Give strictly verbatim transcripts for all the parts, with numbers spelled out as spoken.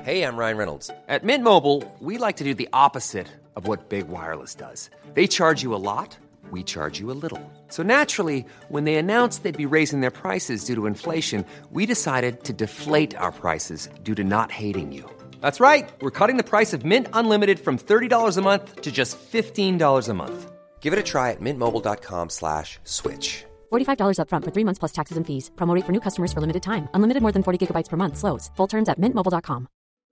Hey, I'm Ryan Reynolds. At Mint Mobile, we like to do the opposite of what Big Wireless does. They charge you a lot, we charge you a little. So naturally, when they announced they'd be raising their prices due to inflation, we decided to deflate our prices due to not hating you. That's right. We're cutting the price of Mint Unlimited from thirty dollars a month to just fifteen dollars a month. Give it a try at mintmobile.com slash switch. forty-five dollars up front for three months plus taxes and fees. Promo rate for new customers for limited time. Unlimited more than forty gigabytes per month slows. Full terms at mint mobile dot com.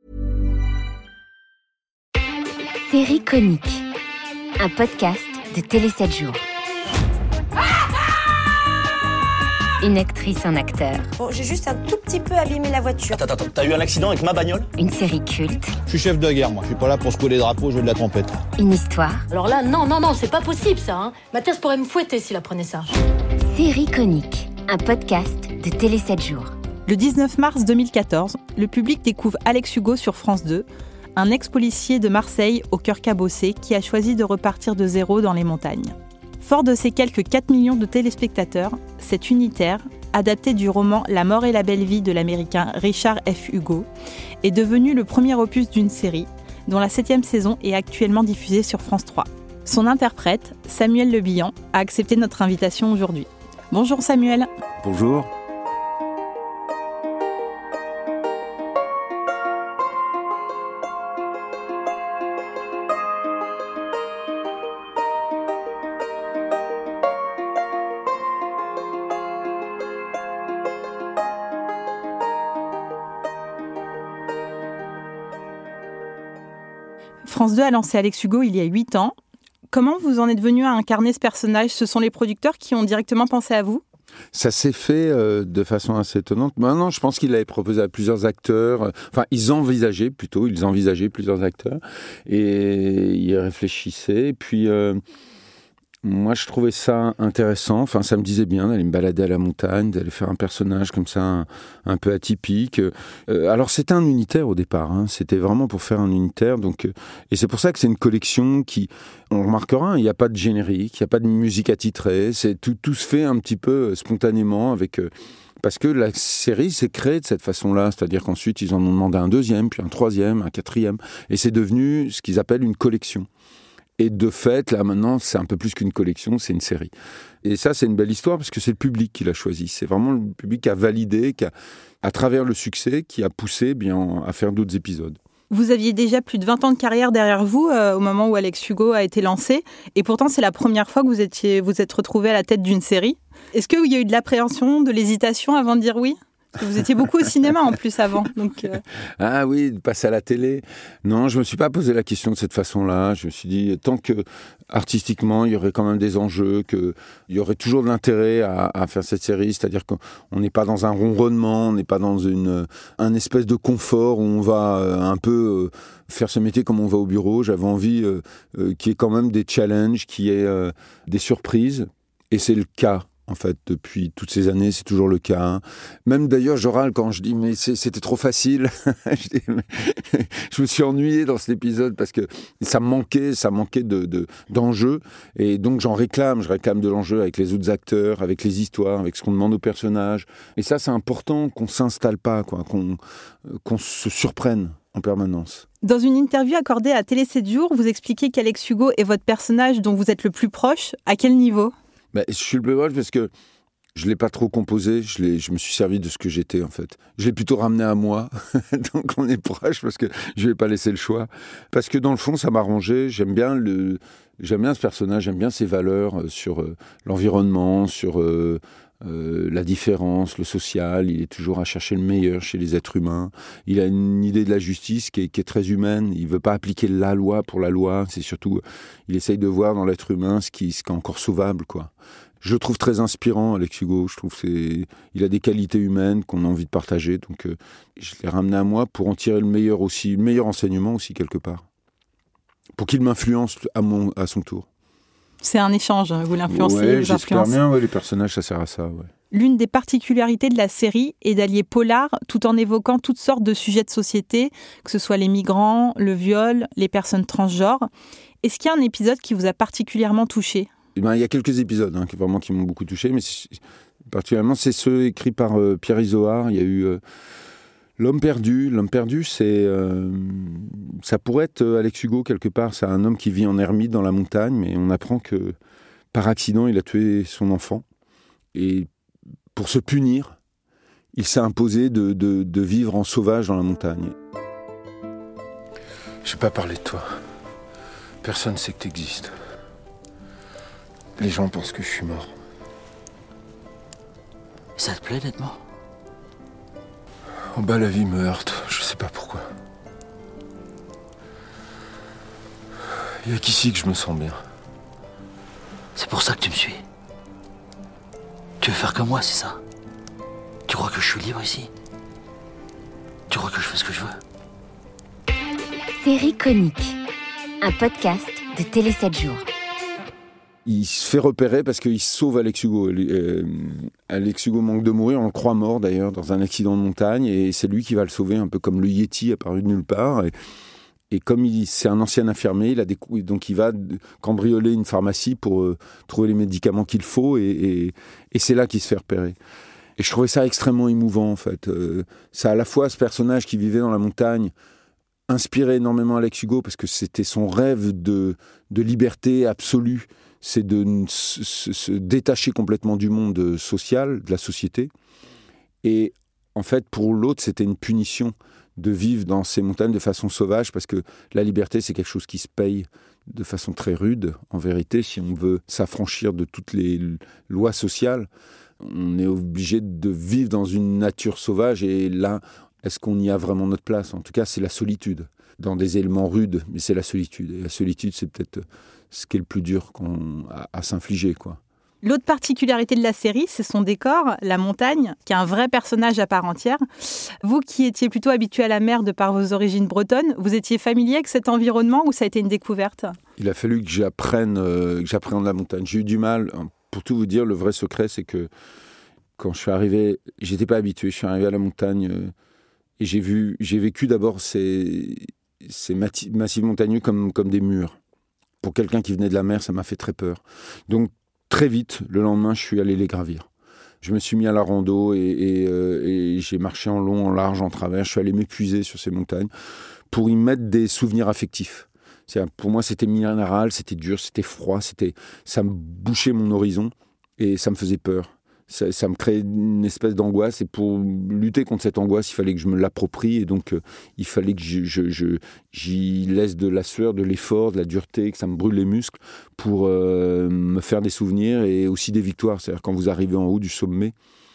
Série Conique, un podcast de Télé sept jours. Une actrice, un acteur. Bon, j'ai juste un tout petit peu abîmé la voiture. Attends, attends, t'as eu un accident avec ma bagnole ? Une série culte. Je suis chef de guerre, moi. Je suis pas là pour secouer les drapeaux, jouer de la trompette. Une histoire. Alors là, non, non, non, c'est pas possible ça. Hein. Mathias pourrait me fouetter s'il apprenait ça. Série Conique, un podcast de Télé sept jours. Le dix-neuf mars deux mille quatorze, le public découvre Alex Hugo sur France deux, un ex-policier de Marseille au cœur cabossé qui a choisi de repartir de zéro dans les montagnes. Fort de ses quelques quatre millions de téléspectateurs, cet unitaire, adapté du roman La mort et la belle vie de l'américain Richard F. Hugo, est devenu le premier opus d'une série, dont la septième saison est actuellement diffusée sur France trois. Son interprète, Samuel Le Bihan, a accepté notre invitation aujourd'hui. Bonjour Samuel. Bonjour. France deux a lancé Alex Hugo il y a huit ans. Comment vous en êtes venu à incarner ce personnage ? Ce sont les producteurs qui ont directement pensé à vous ? Ça s'est fait euh, de façon assez étonnante. Maintenant, je pense qu'il l'avait proposé à plusieurs acteurs. Euh, enfin, ils envisageaient plutôt, ils envisageaient plusieurs acteurs. Et ils réfléchissaient. Et puis, euh, moi, je trouvais ça intéressant. Enfin, ça me disait bien d'aller me balader à la montagne, d'aller faire un personnage comme ça, un, un peu atypique. Euh, alors, c'était un unitaire au départ. Hein. C'était vraiment pour faire un unitaire. Donc, euh, et c'est pour ça que c'est une collection qui... On remarquera, il n'y a pas de générique, il n'y a pas de musique attitrée. C'est, tout, tout se fait un petit peu spontanément avec... Euh, parce que la série s'est créée de cette façon-là. C'est-à-dire qu'ensuite, ils en ont demandé un deuxième, puis un troisième, un quatrième. Et c'est devenu ce qu'ils appellent une collection. Et de fait, là maintenant, c'est un peu plus qu'une collection, c'est une série. Et ça, c'est une belle histoire parce que c'est le public qui l'a choisi. C'est vraiment le public qui a validé, qui a, à travers le succès, qui a poussé bien à faire d'autres épisodes. Vous aviez déjà plus de vingt ans de carrière derrière vous euh, au moment où Alex Hugo a été lancé. Et pourtant, c'est la première fois que vous étiez, vous êtes retrouvé à la tête d'une série. Est-ce qu'il y a eu de l'appréhension, de l'hésitation avant de dire oui ? Vous étiez beaucoup au cinéma en plus avant. Donc euh... Ah oui, de passer à la télé. Non, je ne me suis pas posé la question de cette façon-là. Je me suis dit, tant que artistiquement, il y aurait quand même des enjeux, qu'il y aurait toujours de l'intérêt à, à faire cette série. C'est-à-dire qu'on n'est pas dans un ronronnement, on n'est pas dans une, un espèce de confort où on va un peu faire ce métier comme on va au bureau. J'avais envie euh, euh, qu'il y ait quand même des challenges, qu'il y ait euh, des surprises. Et c'est le cas. En fait, depuis toutes ces années, c'est toujours le cas. Hein. Même d'ailleurs, je râle quand je dis « mais c'est, c'était trop facile ». je, dis, mais, je me suis ennuyé dans cet épisode parce que ça me manquait, ça manquait de, de, d'enjeu. Et donc, j'en réclame. Je réclame de l'enjeu avec les autres acteurs, avec les histoires, avec ce qu'on demande aux personnages. Et ça, c'est important qu'on ne s'installe pas, quoi, qu'on, qu'on se surprenne en permanence. Dans une interview accordée à Télé sept jours, vous expliquez qu'Alex Hugo est votre personnage dont vous êtes le plus proche. À quel niveau ? Ben, je suis le plus proche parce que je ne l'ai pas trop composé, je, l'ai, je me suis servi de ce que j'étais en fait. Je l'ai plutôt ramené à moi, donc on est proche parce que je ne vais pas laisser le choix. Parce que dans le fond, ça m'a arrangé, j'aime bien, le, j'aime bien ce personnage, j'aime bien ses valeurs sur euh, l'environnement, sur euh, euh, la différence, le social. Il est toujours à chercher le meilleur chez les êtres humains. Il a une idée de la justice qui est, qui est très humaine. Il ne veut pas appliquer la loi pour la loi. C'est surtout, il essaye de voir dans l'être humain ce qui, ce qui est encore sauvable, quoi. Je le trouve très inspirant, Alex Hugo. Je trouve qu'il a des qualités humaines qu'on a envie de partager. Donc, euh, je l'ai ramené à moi pour en tirer le meilleur aussi, le meilleur enseignement aussi quelque part, pour qu'il m'influence à mon, à son tour. C'est un échange, vous l'influencez, ouais, vous j'espère influencez. bien, ouais, les personnages, ça sert à ça. Ouais. L'une des particularités de la série est d'allier polar tout en évoquant toutes sortes de sujets de société, que ce soit les migrants, le viol, les personnes transgenres. Est-ce qu'il y a un épisode qui vous a particulièrement touché ? Eh ben, il y a quelques épisodes hein, qui, vraiment, qui m'ont beaucoup touché, mais c'est, particulièrement, c'est ceux écrits par euh, Pierre Izoard. Il y a eu euh, L'homme perdu, l'homme perdu, c'est, euh, ça pourrait être Alex Hugo quelque part. C'est un homme qui vit en ermite dans la montagne, mais on apprend que par accident, il a tué son enfant. Et pour se punir, il s'est imposé de, de, de vivre en sauvage dans la montagne. Je vais pas parler de toi. Personne sait que tu existes. Les gens pensent que je suis mort. Ça te plaît d'être mort ? En bas, la vie me heurte. Je sais pas pourquoi. Il y a qu'ici que je me sens bien. C'est pour ça que tu me suis. Tu veux faire comme moi, c'est ça ? Tu crois que je suis libre ici ? Tu crois que je fais ce que je veux ? Série Conique, un podcast de Télé sept jours. Il se fait repérer parce qu'il sauve Alex Hugo. Euh, Alex Hugo manque de mourir, on le croit mort d'ailleurs, dans un accident de montagne, et c'est lui qui va le sauver, un peu comme le Yeti apparu de nulle part. Et, et comme il, c'est un ancien infirmier, il a des, donc il va cambrioler une pharmacie pour euh, trouver les médicaments qu'il faut, et, et, et c'est là qu'il se fait repérer. Et je trouvais ça extrêmement émouvant, en fait. Euh, ça, à la fois, ce personnage qui vivait dans la montagne, inspirait énormément Alex Hugo, parce que c'était son rêve de, de liberté absolue, c'est de se, se, se détacher complètement du monde social, de la société. Et en fait, pour l'autre, c'était une punition de vivre dans ces montagnes de façon sauvage, parce que la liberté, c'est quelque chose qui se paye de façon très rude. En vérité, si on veut s'affranchir de toutes les lois sociales, on est obligé de vivre dans une nature sauvage. Et là, est-ce qu'on y a vraiment notre place ? En tout cas, c'est la solitude. Dans des éléments rudes, mais c'est la solitude. Et la solitude, c'est peut-être ce qui est le plus dur qu'on, à, à s'infliger, quoi. L'autre particularité de la série, c'est son décor, la montagne, qui est un vrai personnage à part entière. Vous qui étiez plutôt habitué à la mer de par vos origines bretonnes, vous étiez familier avec cet environnement ou ça a été une découverte ? Il a fallu que j'apprenne, euh, que j'apprenne la montagne. J'ai eu du mal. Pour tout vous dire, le vrai secret, c'est que quand je suis arrivé, j'étais pas habitué. Je suis arrivé à la montagne euh, et j'ai vu, j'ai vécu d'abord ces, ces mati- massifs montagneux comme, comme des murs. Pour quelqu'un qui venait de la mer, ça m'a fait très peur. Donc, très vite, le lendemain, je suis allé les gravir. Je me suis mis à la rando et, et, euh, et j'ai marché en long, en large, en travers. Je suis allé m'épuiser sur ces montagnes pour y mettre des souvenirs affectifs. C'est, pour moi, c'était minéral, c'était dur, c'était froid, c'était, ça me bouchait mon horizon et ça me faisait peur. Ça, ça me créait une espèce d'angoisse, et pour lutter contre cette angoisse, il fallait que je me l'approprie, et donc euh, il fallait que je, je, je, j'y laisse de la sueur, de l'effort, de la dureté, que ça me brûle les muscles pour euh, me faire des souvenirs et aussi des victoires. C'est-à-dire quand vous arrivez en haut du sommet,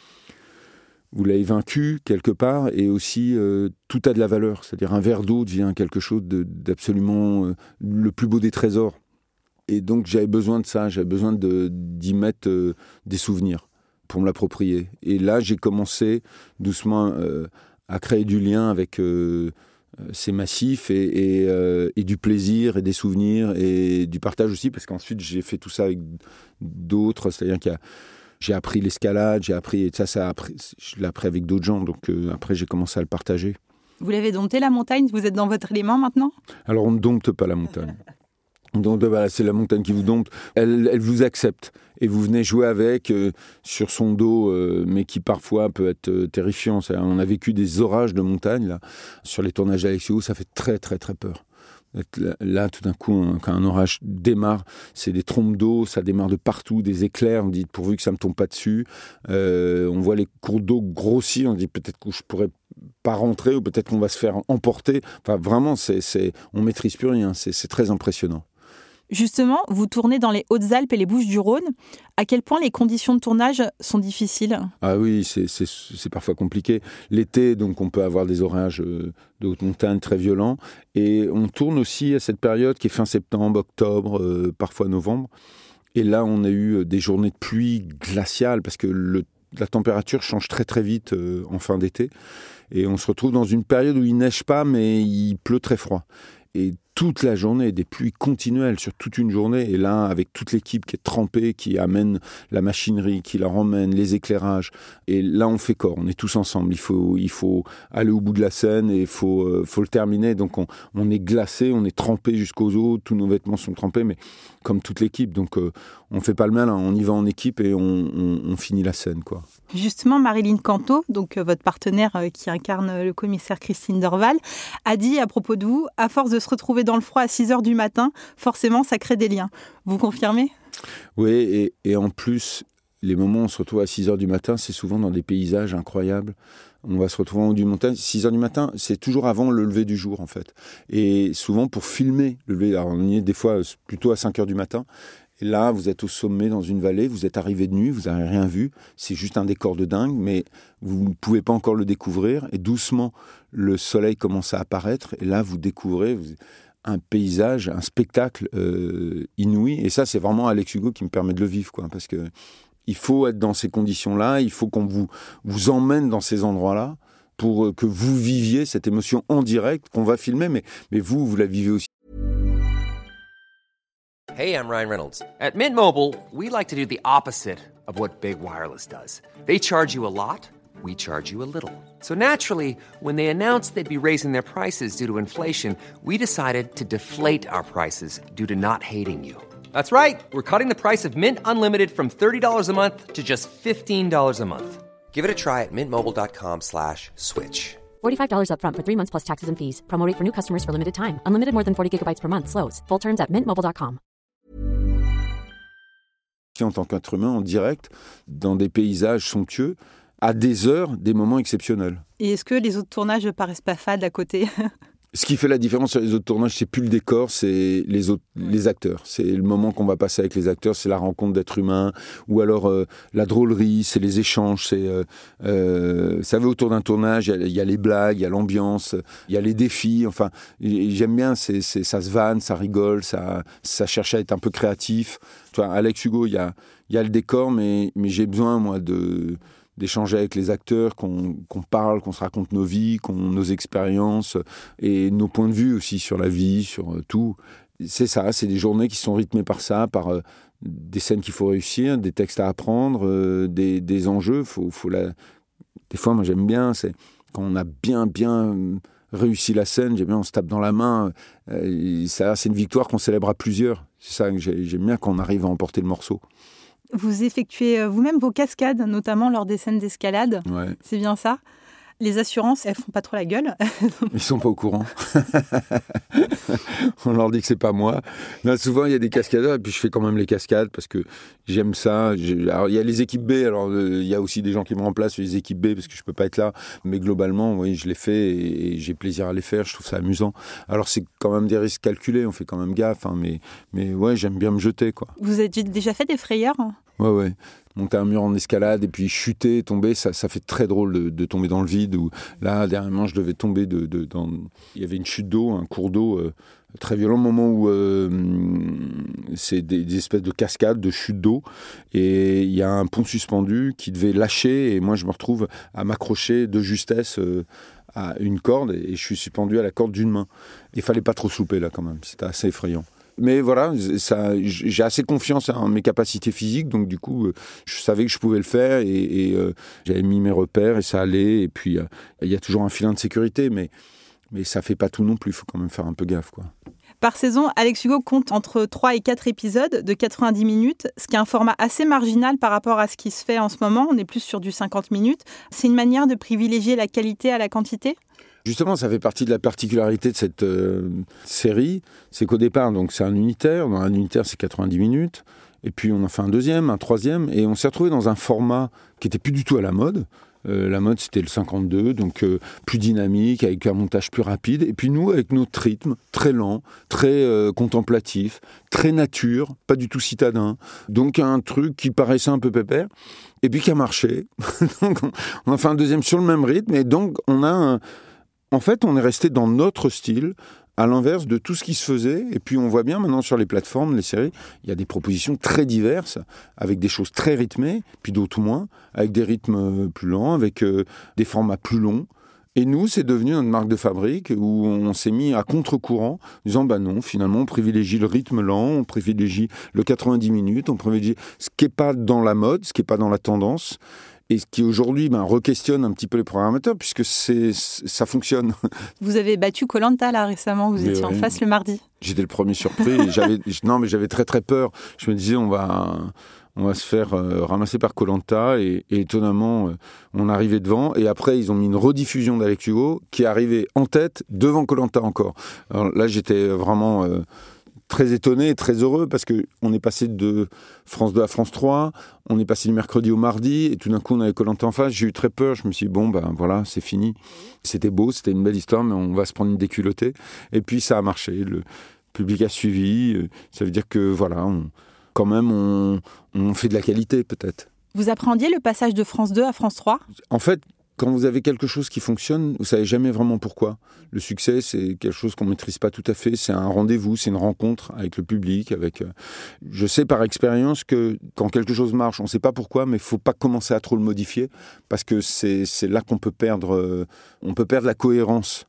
vous l'avez vaincu quelque part, et aussi euh, tout a de la valeur. C'est-à-dire un verre d'eau devient quelque chose de, d'absolument euh, le plus beau des trésors. Et donc j'avais besoin de ça, j'avais besoin de, d'y mettre euh, des souvenirs pour me l'approprier. Et là, j'ai commencé doucement euh, à créer du lien avec euh, ces massifs et, et, euh, et du plaisir et des souvenirs et du partage aussi, parce qu'ensuite, j'ai fait tout ça avec d'autres. C'est-à-dire qu'il y a, j'ai appris l'escalade, j'ai appris, et ça, ça a appris, je l'ai appris avec d'autres gens. Donc euh, après, j'ai commencé à le partager. Vous l'avez dompté, la montagne ? Vous êtes dans votre élément maintenant ? Alors, on ne dompte pas la montagne. Donc voilà, c'est la montagne qui vous dompte. Elle, elle vous accepte et vous venez jouer avec euh, sur son dos, euh, mais qui parfois peut être euh, terrifiant. C'est-à-dire, on a vécu des orages de montagne là sur les tournages d'Alex Hugo, ça fait très très très peur. Là, là tout d'un coup, un, quand un orage démarre, c'est des trompes d'eau, ça démarre de partout, des éclairs. On dit pourvu que ça me tombe pas dessus. Euh, on voit les cours d'eau grossir. On dit peut-être que je pourrais pas rentrer ou peut-être qu'on va se faire emporter. Enfin, vraiment, c'est, c'est, on maîtrise plus rien. C'est, c'est très impressionnant. Justement, vous tournez dans les Hautes-Alpes et les Bouches-du-Rhône. À quel point les conditions de tournage sont difficiles ? Ah oui, c'est, c'est, c'est parfois compliqué. L'été, donc, on peut avoir des orages de haute montagne très violents. Et on tourne aussi à cette période qui est fin septembre, octobre, euh, parfois novembre. Et là, on a eu des journées de pluie glaciales parce que le, la température change très très vite euh, en fin d'été. Et on se retrouve dans une période où il neige pas, mais il pleut très froid. Et toute la journée, des pluies continuelles sur toute une journée, et là, avec toute l'équipe qui est trempée, qui amène la machinerie, qui la emmène, les éclairages, et là, on fait corps, on est tous ensemble, il faut, il faut aller au bout de la scène, et il faut, euh, faut le terminer, donc on, on est glacé, on est trempé jusqu'aux os, tous nos vêtements sont trempés, mais comme toute l'équipe, donc euh, on ne fait pas le mal, hein, on y va en équipe, et on, on, on finit la scène, quoi. Justement, Marilyn Canto, donc euh, votre partenaire euh, qui incarne euh, le commissaire Christine Dorval, a dit à propos de vous, à force de se retrouver dans le froid à six heures du matin, forcément, ça crée des liens. Vous confirmez ? Oui, et, et en plus, les moments où on se retrouve à six heures du matin, c'est souvent dans des paysages incroyables. On va se retrouver en haut du montagne. six heures du matin, c'est toujours avant le lever du jour, en fait. Et souvent, pour filmer le lever, alors on y est des fois plutôt à cinq heures du matin. Et là, vous êtes au sommet dans une vallée, vous êtes arrivé de nuit, vous n'avez rien vu. C'est juste un décor de dingue, mais vous ne pouvez pas encore le découvrir. Et doucement, le soleil commence à apparaître. Et là, vous découvrez un paysage, un spectacle euh, inouï. Et ça, c'est vraiment Alex Hugo qui me permet de le vivre, quoi. Parce que il faut être dans ces conditions-là, il faut qu'on vous, vous emmène dans ces endroits-là pour que vous viviez cette émotion en direct qu'on va filmer, mais, mais vous, vous la vivez aussi. Hey, I'm Ryan Reynolds. At Mint Mobile, we like to do the opposite of what Big Wireless does. They charge you a lot, we charge you a little. So naturally, when they announced they'd be raising their prices due to inflation, we decided to deflate our prices due to not hating you. That's right. We're cutting the price of Mint Unlimited from thirty dollars a month to just fifteen dollars a month. Give it a try at mintmobile.com slash switch. forty-five dollars up front for three months plus taxes and fees. Promo rate for new customers for limited time. Unlimited more than forty gigabytes per month slows. Full terms at mint mobile dot com. En tant qu'être humain, en direct, dans des paysages somptueux, à des heures, des moments exceptionnels. Et est-ce que les autres tournages ne paraissent pas fades à côté ? Ce qui fait la différence sur les autres tournages, c'est plus le décor, c'est les autres, les acteurs. C'est le moment qu'on va passer avec les acteurs, c'est la rencontre d'êtres humains, ou alors euh, la drôlerie, c'est les échanges. C'est, euh, euh, vous savez, autour d'un tournage, il y, y a les blagues, il y a l'ambiance, il y a les défis. Enfin, j'aime bien, c'est, c'est, ça se vanne, ça rigole, ça, ça cherche à être un peu créatif. Tu vois, Alex Hugo, il y a, il y a le décor, mais, mais j'ai besoin, moi, de... d'échanger avec les acteurs, qu'on, qu'on parle, qu'on se raconte nos vies, qu'on, nos expériences et nos points de vue aussi sur la vie, sur euh, tout. C'est ça, c'est des journées qui sont rythmées par ça, par euh, des scènes qu'il faut réussir, des textes à apprendre, euh, des, des enjeux. Faut, faut la... Des fois, moi j'aime bien, c'est quand on a bien, bien réussi la scène, j'aime bien, on se tape dans la main. Euh, ça, c'est une victoire qu'on célèbre à plusieurs. C'est ça que j'aime bien, quand on arrive à emporter le morceau. Vous effectuez vous-même vos cascades, notamment lors des scènes d'escalade. Ouais. C'est bien ça. Les assurances, elles font pas trop la gueule. Ils sont pas au courant. On leur dit que c'est pas moi. Là, souvent, il y a des cascadeurs et puis je fais quand même les cascades parce que j'aime ça. J'ai... Alors, il y a les équipes B. Alors, euh, il y a aussi des gens qui me remplacent sur les équipes B parce que je peux pas être là. Mais globalement, oui, je les fais et, et j'ai plaisir à les faire. Je trouve ça amusant. Alors, c'est quand même des risques calculés. On fait quand même gaffe. Hein, mais, mais ouais, j'aime bien me jeter, quoi. Vous avez déjà fait des frayeurs ? Ouais, ouais. Monter un mur en escalade et puis chuter, tomber, ça, ça fait très drôle de, de tomber dans le vide. Ou là, dernièrement, je devais tomber de, de, dans... Il y avait une chute d'eau, un cours d'eau euh, très violent, au moment où euh, c'est des, des espèces de cascades, de chutes d'eau. Et il y a un pont suspendu qui devait lâcher. Et moi, je me retrouve à m'accrocher de justesse euh, à une corde. Et je suis suspendu à la corde d'une main. Il fallait pas trop se louper, là, quand même. C'était assez effrayant. Mais voilà, ça, j'ai assez confiance en mes capacités physiques, donc du coup, je savais que je pouvais le faire et, et euh, j'avais mis mes repères et ça allait. Et puis, euh, il y a toujours un filin de sécurité, mais, mais ça fait pas tout non plus, il faut quand même faire un peu gaffe, quoi. Par saison, Alex Hugo compte entre trois et quatre épisodes de quatre-vingt-dix minutes, ce qui est un format assez marginal par rapport à ce qui se fait en ce moment. On est plus sur du cinquante minutes. C'est une manière de privilégier la qualité à la quantité ? Justement, ça fait partie de la particularité de cette euh, série, c'est qu'au départ, donc, c'est un unitaire. Dans un unitaire, c'est quatre-vingt-dix minutes. Et puis, on en fait un deuxième, un troisième. Et on s'est retrouvé dans un format qui n'était plus du tout à la mode. Euh, la mode, c'était le cinquante-deux, donc euh, plus dynamique, avec un montage plus rapide. Et puis nous, avec notre rythme, très lent, très euh, contemplatif, très nature, pas du tout citadin. Donc un truc qui paraissait un peu pépère, et puis qui a marché. Donc on, on a fait un deuxième sur le même rythme. Et donc, on a un... En fait, on est resté dans notre style, à l'inverse de tout ce qui se faisait. Et puis, on voit bien maintenant sur les plateformes, les séries, il y a des propositions très diverses, avec des choses très rythmées, puis d'autres moins, avec des rythmes plus lents, avec euh, des formats plus longs. Et nous, c'est devenu notre marque de fabrique où on s'est mis à contre-courant, en disant bah non, finalement, on privilégie le rythme lent, on privilégie le quatre-vingt-dix minutes, on privilégie ce qui n'est pas dans la mode, ce qui n'est pas dans la tendance, et ce qui aujourd'hui ben, re-questionne un petit peu les programmateurs, puisque c'est, ça fonctionne. Vous avez battu Koh Lanta là récemment, vous mais étiez oui. en face le mardi. J'étais le premier surpris, et j'avais, non mais j'avais très très peur. Je me disais on va... On va se faire euh, ramasser par Koh Lanta et, et étonnamment, euh, on arrivait devant. Et après, ils ont mis une rediffusion d'Alex Hugo qui est arrivée en tête devant Koh Lanta encore. Alors là, j'étais vraiment euh, très étonné et très heureux parce qu'on est passé de France deux à France trois, on est passé du mercredi au mardi et tout d'un coup, on avait Koh Lanta en face. J'ai eu très peur. Je me suis dit, bon, ben voilà, c'est fini. C'était beau, c'était une belle histoire, mais on va se prendre une déculottée. Et puis, ça a marché. Le public a suivi. Ça veut dire que, voilà... On, quand même, on, on fait de la qualité, peut-être. Vous appréhendiez le passage de France deux à France trois ? En fait, quand vous avez quelque chose qui fonctionne, vous ne savez jamais vraiment pourquoi. Le succès, c'est quelque chose qu'on ne maîtrise pas tout à fait. C'est un rendez-vous, c'est une rencontre avec le public. Avec... Je sais par expérience que quand quelque chose marche, on ne sait pas pourquoi, mais il ne faut pas commencer à trop le modifier, parce que c'est, c'est là qu'on peut perdre, on peut perdre la cohérence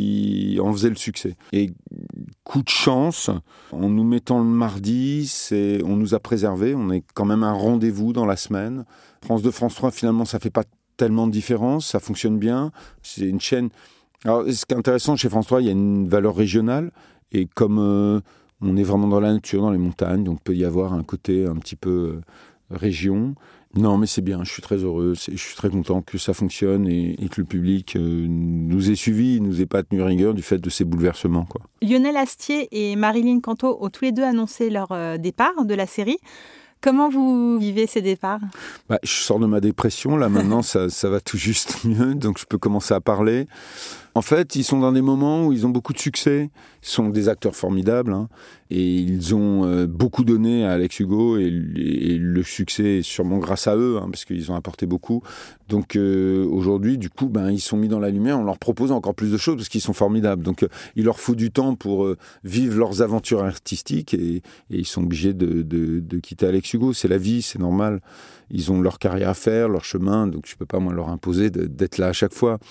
qui en faisait le succès. Et coup de chance, en nous mettant le mardi, c'est, on nous a préservés, on est quand même un rendez-vous dans la semaine. France deux, France trois, finalement, ça ne fait pas tellement de différence, ça fonctionne bien, c'est une chaîne... Alors, ce qui est intéressant, chez France trois, il y a une valeur régionale, et comme euh, on est vraiment dans la nature, dans les montagnes, donc il peut y avoir un côté un petit peu euh, région. Non, mais c'est bien, je suis très heureux, je suis très content que ça fonctionne et, et que le public euh, nous ait suivis, nous ait pas tenu rigueur du fait de ces bouleversements, quoi. Lionel Astier et Marilyn Canto ont tous les deux annoncé leur euh, départ de la série. Comment vous vivez ces départs ? Bah, je sors de ma dépression, là maintenant ça, ça va tout juste mieux, donc je peux commencer à parler. En fait, ils sont dans des moments où ils ont beaucoup de succès. Ils sont des acteurs formidables, hein, et ils ont euh, beaucoup donné à Alex Hugo, et, et le succès est sûrement grâce à eux, hein, parce qu'ils ont apporté beaucoup. Donc euh, aujourd'hui, du coup, ben, ils sont mis dans la lumière, on leur propose encore plus de choses parce qu'ils sont formidables. Donc euh, il leur faut du temps pour euh, vivre leurs aventures artistiques, et, et ils sont obligés de, de, de quitter Alex Hugo. C'est la vie, c'est normal. Ils ont leur carrière à faire, leur chemin, donc je ne peux pas moi leur imposer de, d'être là à chaque fois.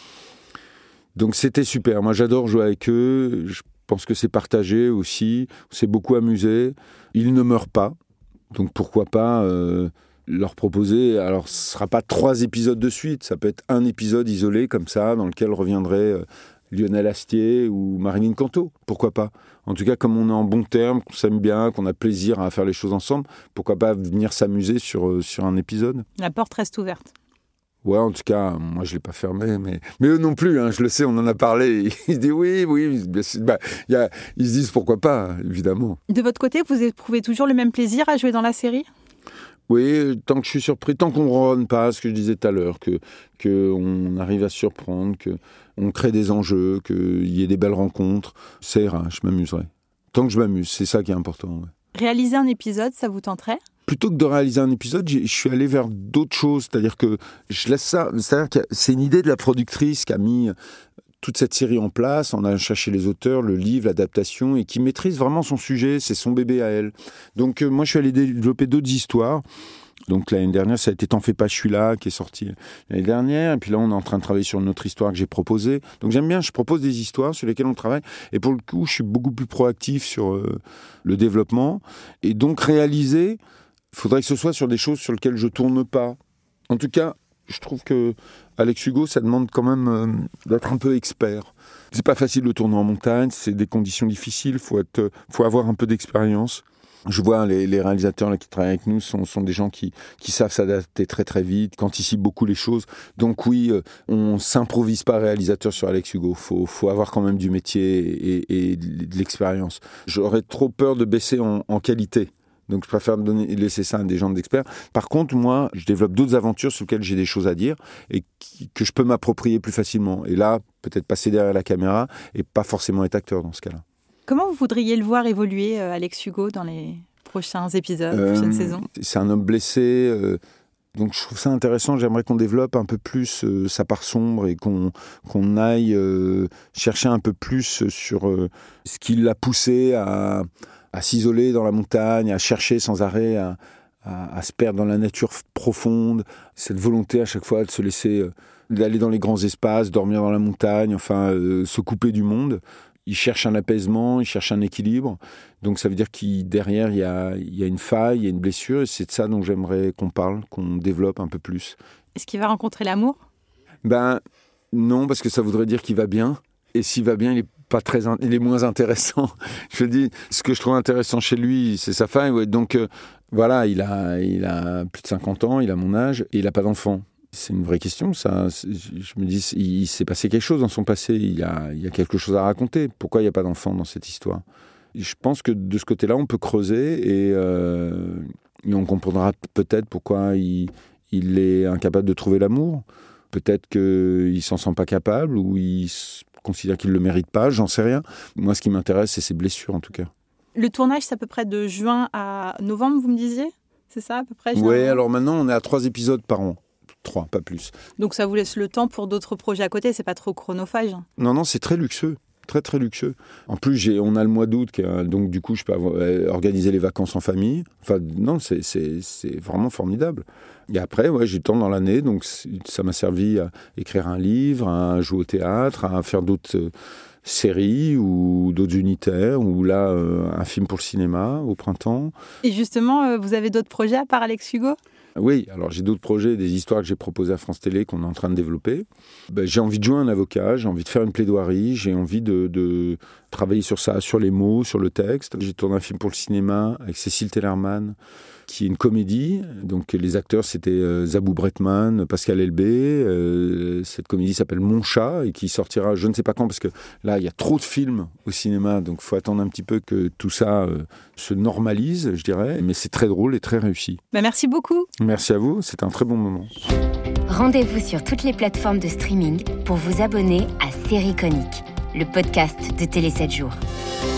Donc c'était super, moi j'adore jouer avec eux, je pense que c'est partagé aussi, on s'est beaucoup amusé. Ils ne meurent pas, donc pourquoi pas euh, leur proposer, alors ce ne sera pas trois épisodes de suite, ça peut être un épisode isolé comme ça, dans lequel reviendrait euh, Lionel Astier ou Marilyn Canto, pourquoi pas. En tout cas, comme on est en bons termes, qu'on s'aime bien, qu'on a plaisir à faire les choses ensemble, pourquoi pas venir s'amuser sur, euh, sur un épisode. La porte reste ouverte. Ouais, en tout cas, moi je ne l'ai pas fermé, mais, mais eux non plus, hein, je le sais, on en a parlé. Ils se disent oui, oui, bah, y a, ils se disent pourquoi pas, évidemment. De votre côté, vous éprouvez toujours le même plaisir à jouer dans la série ? Oui, tant que je suis surpris, tant qu'on ne ronronne pas, ce que je disais tout à l'heure, que, qu'on arrive à se surprendre, qu'on crée des enjeux, qu'il y ait des belles rencontres, ça ira, je m'amuserai. Tant que je m'amuse, c'est ça qui est important. Ouais. Réaliser un épisode, ça vous tenterait ? Plutôt que de réaliser un épisode, je suis allé vers d'autres choses. C'est-à-dire que je laisse ça. C'est-à-dire que c'est une idée de la productrice qui a mis toute cette série en place, en allant chercher les auteurs, le livre, l'adaptation, et qui maîtrise vraiment son sujet. C'est son bébé à elle. Donc euh, moi, je suis allé développer d'autres histoires. Donc l'année dernière, ça a été T'en fais pas, je suis là, qui est sorti l'année dernière. Et puis là, on est en train de travailler sur une autre histoire que j'ai proposée. Donc j'aime bien, je propose des histoires sur lesquelles on travaille. Et pour le coup, je suis beaucoup plus proactif sur euh, le développement. Et donc réaliser... Il faudrait que ce soit sur des choses sur lesquelles je ne tourne pas. En tout cas, je trouve que Alex Hugo, ça demande quand même euh, d'être un peu expert. C'est pas facile de tourner en montagne, c'est des conditions difficiles, il faut, être, faut avoir un peu d'expérience. Je vois les, les réalisateurs là, qui travaillent avec nous sont, sont des gens qui, qui savent s'adapter très très vite, qui anticipent beaucoup les choses. Donc oui, euh, on ne s'improvise pas réalisateur sur Alex Hugo. Il faut, faut avoir quand même du métier et, et de l'expérience. J'aurais trop peur de baisser en, en qualité. Donc je préfère donner, laisser ça à des gens d'experts. Par contre, moi, je développe d'autres aventures sur lesquelles j'ai des choses à dire et qui, que je peux m'approprier plus facilement. Et là, peut-être passer derrière la caméra et pas forcément être acteur dans ce cas-là. Comment vous voudriez le voir évoluer, euh, Alex Hugo, dans les prochains épisodes, euh, prochaines saisons ? C'est un homme blessé. Euh, donc je trouve ça intéressant. J'aimerais qu'on développe un peu plus euh, sa part sombre et qu'on, qu'on aille euh, chercher un peu plus sur euh, ce qui l'a poussé à... à s'isoler dans la montagne, à chercher sans arrêt, à, à, à se perdre dans la nature profonde, cette volonté à chaque fois de se laisser d'aller dans les grands espaces, dormir dans la montagne, enfin, euh, se couper du monde. Il cherche un apaisement, il cherche un équilibre. Donc ça veut dire qu'il derrière, il y a, il y a une faille, il y a une blessure, et c'est de ça dont j'aimerais qu'on parle, qu'on développe un peu plus. Est-ce qu'il va rencontrer l'amour ? Ben non, parce que ça voudrait dire qu'il va bien. Et s'il va bien, il est pas très, in... il est moins intéressant. Je dis, ce que je trouve intéressant chez lui, c'est sa faille. Ouais. Donc euh, voilà, il a, il a plus de cinquante ans, il a mon âge, et il n'a pas d'enfant. C'est une vraie question, ça. Je me dis, il s'est passé quelque chose dans son passé. Il y a, il y a quelque chose à raconter. Pourquoi il n'y a pas d'enfant dans cette histoire ? Je pense que de ce côté-là, on peut creuser et, euh, et on comprendra peut-être pourquoi il, il est incapable de trouver l'amour. Peut-être qu'il ne s'en sent pas capable ou il considère qu'il ne le mérite pas, j'en sais rien. Moi, ce qui m'intéresse, c'est ses blessures, en tout cas. Le tournage, c'est à peu près de juin à novembre, vous me disiez ? C'est ça, à peu près ? Oui, alors maintenant, on est à trois épisodes par an. Trois, pas plus. Donc ça vous laisse le temps pour d'autres projets à côté, c'est pas trop chronophage ? Non, non, c'est très luxueux. Très, très luxueux. En plus, j'ai, on a le mois d'août, qui est, donc du coup, je peux avoir, euh, organiser les vacances en famille. Enfin, non, c'est, c'est, c'est vraiment formidable. Et après, ouais, j'ai le temps dans l'année, donc ça m'a servi à écrire un livre, à jouer au théâtre, à faire d'autres euh, séries ou d'autres unitaires, ou là, euh, un film pour le cinéma au printemps. Et justement, euh, vous avez d'autres projets à part Alex Hugo ? Oui, alors j'ai d'autres projets, des histoires que j'ai proposées à France Télé qu'on est en train de développer. Ben, j'ai envie de jouer un avocat, j'ai envie de faire une plaidoirie, j'ai envie de, de travailler sur ça, sur les mots, sur le texte. J'ai tourné un film pour le cinéma avec Cécile Tellerman, qui est une comédie. Donc les acteurs, c'était euh, Zabou Bretman, Pascal Elbé. Euh, cette comédie s'appelle Mon chat et qui sortira je ne sais pas quand, parce que là, il y a trop de films au cinéma, donc il faut attendre un petit peu que tout ça euh, se normalise, je dirais. Mais c'est très drôle et très réussi. Bah, merci beaucoup. Merci à vous, c'était un très bon moment. Rendez-vous sur toutes les plateformes de streaming pour vous abonner à Série Conique, le podcast de Télé sept jours.